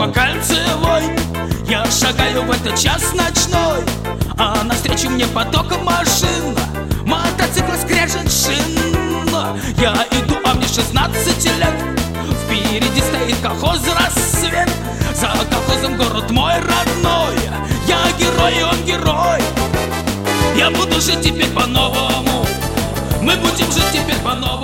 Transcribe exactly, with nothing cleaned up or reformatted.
по кольцевой. Я шагаю в этот час ночной, а навстречу мне поток машин, мотоцикла скрежет шин. Я иду, а мне шестнадцать лет. Впереди стоит колхоз «Рассвет». За колхозом город мой родной. Я герой, и он герой. Я буду жить теперь по-новому. Мы будем жить теперь по-новому.